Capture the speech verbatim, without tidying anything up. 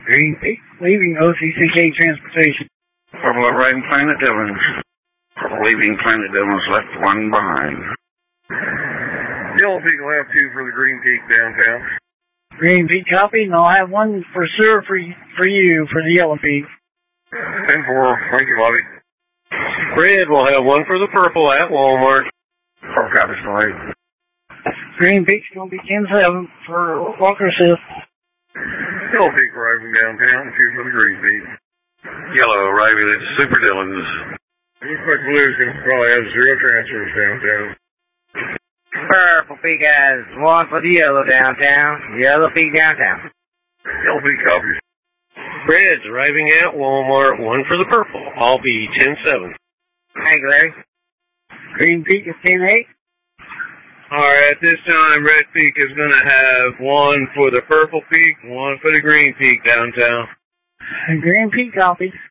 Green Peak, leaving O C C K Transportation. Purple arriving Planet Dillons. Purple leaving Planet Dillons, left one behind. Yellow Peak will have two for the Green Peak downtown. Green Peak copy, and I'll have one for sure for, for you for the Yellow Peak. ten four, thank you, Bobby. Red will have one for the Purple at Walmart. Four copies for Red. Green Peak's going to be ten seven for Walker Sith. Yellow Peak arriving downtown, two for the Green Peak. Yellow arriving at Super Dillons. Looks like Blue's going to probably have zero transfers downtown. Purple Peak has one for the Yellow downtown. Yellow Peak downtown. Yellow Peak copies. Red's arriving at Walmart, one for the Purple. I'll be ten seven. Thank you, Larry. Green Peak is ten eight. Alright, at this time, Red Peak is going to have one for the Purple Peak, one for the Green Peak downtown. Green Peak copy.